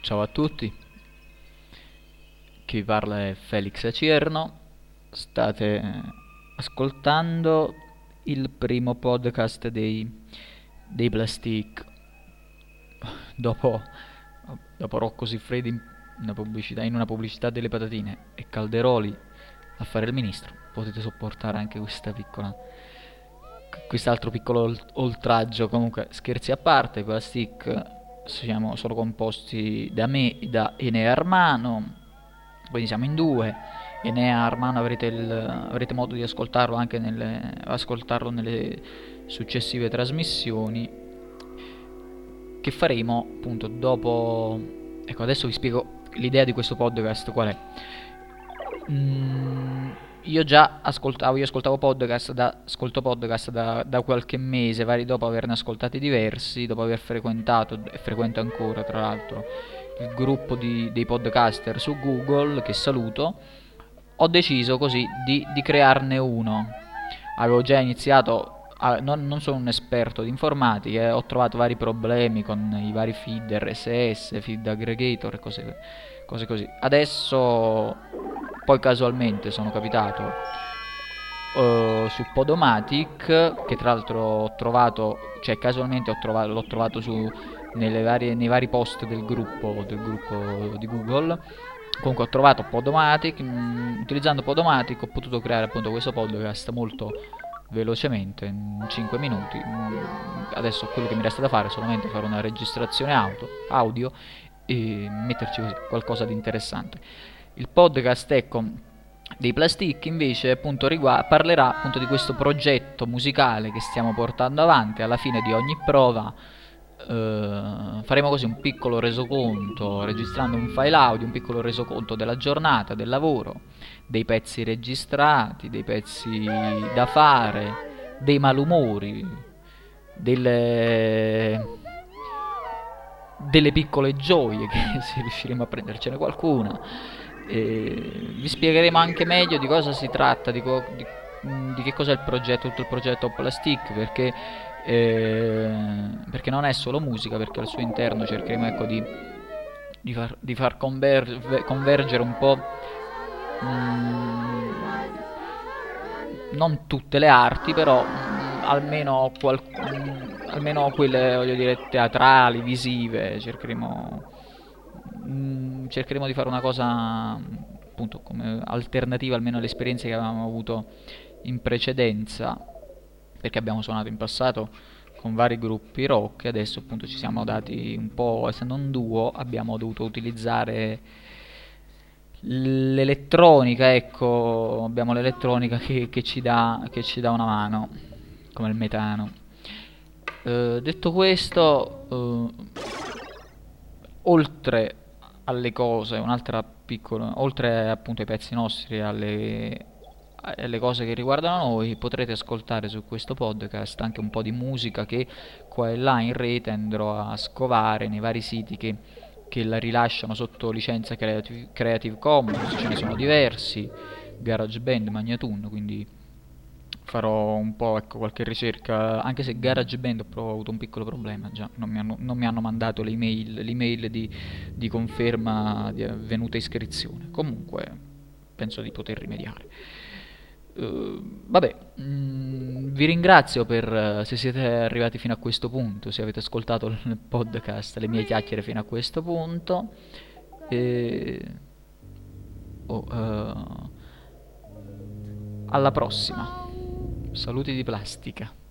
Ciao a tutti, chi vi parla è Felix Acierno. State ascoltando il primo podcast dei Plastic. Dopo, dopo Rocco Siffredi in una pubblicità delle patatine e Calderoli a fare il ministro, potete sopportare anche quest'altro piccolo oltraggio. Comunque, scherzi a parte, Plastic siamo solo composti da me, da Enea Armano, quindi siamo in due. Enea Armano avrete modo di ascoltarlo nelle successive trasmissioni che faremo appunto dopo. Ecco, adesso vi spiego l'idea di questo podcast qual è. Io ascoltavo podcast ascolto podcast da qualche mese, dopo averne ascoltati diversi, dopo aver frequentato e frequento ancora tra l'altro il gruppo dei podcaster su Google, che saluto. Ho deciso così di crearne uno. Avevo già iniziato non sono un esperto di informatica, ho trovato vari problemi con i vari feed RSS, feed aggregator e cose così. Adesso, poi casualmente sono capitato su Podomatic, che tra l'altro ho trovato, cioè casualmente l'ho trovato nei vari post del gruppo di Google. Comunque ho trovato Podomatic, utilizzando Podomatic ho potuto creare appunto questo podcast molto velocemente, in 5 minuti. Adesso quello che mi resta da fare è solamente fare una registrazione audio e metterci così qualcosa di interessante. Il podcast, ecco, dei Plastic invece appunto parlerà appunto di questo progetto musicale che stiamo portando avanti. Alla fine di ogni prova faremo così un piccolo resoconto, registrando un file audio, un piccolo resoconto della giornata, del lavoro, dei pezzi registrati, dei pezzi da fare, dei malumori, delle piccole gioie, che se riusciremo a prendercene qualcuna. Vi spiegheremo anche meglio di cosa si tratta, di che cos'è il progetto, tutto il progetto Plastic, perché non è solo musica, perché al suo interno cercheremo, ecco, di far convergere un po', non tutte le arti, però almeno quelle, voglio dire, teatrali, visive. Cercheremo di fare una cosa appunto come alternativa almeno alle esperienze che avevamo avuto in precedenza, perché abbiamo suonato in passato con vari gruppi rock e adesso appunto ci siamo dati un po', essendo un duo, abbiamo dovuto utilizzare l'elettronica, ecco, abbiamo l'elettronica che ci dà una mano, come il metano. Detto questo, oltre alle cose, un'altra piccola, oltre appunto ai pezzi nostri, alle cose che riguardano noi, potrete ascoltare su questo podcast anche un po' di musica che qua e là in rete andrò a scovare nei vari siti che la rilasciano sotto licenza Creative Commons. Ce ne sono diversi, GarageBand, Magnatune, quindi farò un po', ecco, qualche ricerca, anche se GarageBand ho avuto un piccolo problema, già non mi hanno mandato l'email di conferma di avvenuta iscrizione. Comunque penso di poter rimediare. Vabbè, vi ringrazio se siete arrivati fino a questo punto, se avete ascoltato il podcast, le mie chiacchiere fino a questo punto. E... oh, alla prossima. Saluti di plastica.